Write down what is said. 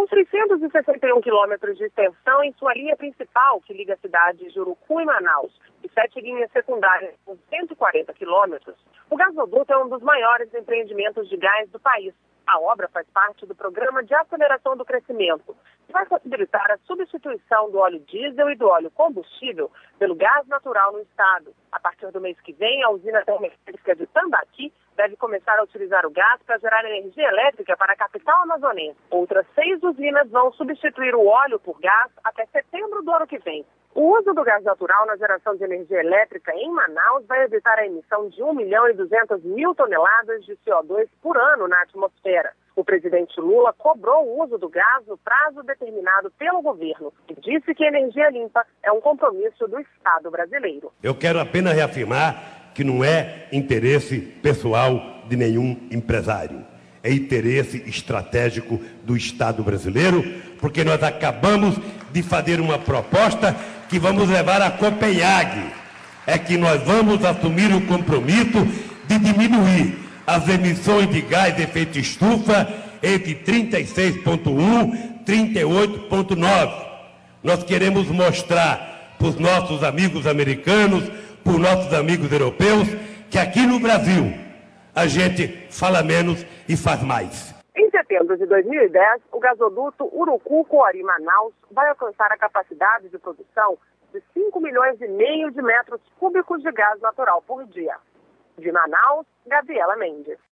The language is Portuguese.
661 quilômetros de extensão em sua linha principal, que liga a cidades de Urucu e Manaus, e 7 linhas secundárias com 140 quilômetros, o gasoduto é um dos maiores empreendimentos de gás do país. A obra faz parte do Programa de Aceleração do Crescimento, que vai possibilitar a substituição do óleo diesel e do óleo combustível pelo gás natural no estado. A partir do mês que vem, a usina termoelétrica de Tambaqui deve começar a utilizar o gás para gerar energia elétrica para a capital amazonense. Outras 6 usinas vão substituir o óleo por gás até setembro do ano que vem. O uso do gás natural na geração de energia elétrica em Manaus vai evitar a emissão de 1.200.000 toneladas de CO2 por ano na atmosfera. O presidente Lula cobrou o uso do gás no prazo determinado pelo governo e disse que a energia limpa é um compromisso do Estado brasileiro. Eu quero apenas reafirmar que não é interesse pessoal de nenhum empresário. É interesse estratégico do Estado brasileiro, porque nós acabamos de fazer uma proposta que vamos levar a Copenhague. É que nós vamos assumir o compromisso de diminuir as emissões de gás de efeito estufa entre 36,1 e 38,9. Nós queremos mostrar para os nossos amigos americanos, para os nossos amigos europeus, que aqui no Brasil a gente fala menos e faz mais. Em setembro de 2010, o gasoduto Urucu-Coari-Manaus vai alcançar a capacidade de produção de 5,5 milhões de metros cúbicos de gás natural por dia. De Manaus, Gabriela Mendes.